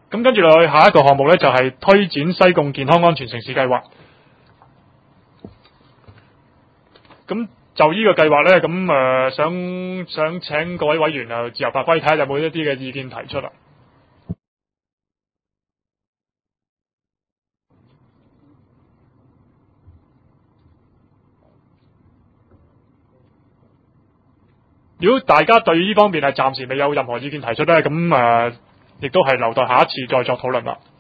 咁跟住落去下一個項目咧，就係推展西貢健康安全城市計劃。咁就呢個計劃咧，咁想請各位委員自由發揮，睇下有冇一啲嘅意見提出啦。如果大家對呢方面係暫時未有任何意見提出咧，咁亦都係留待下一次再作討論啦。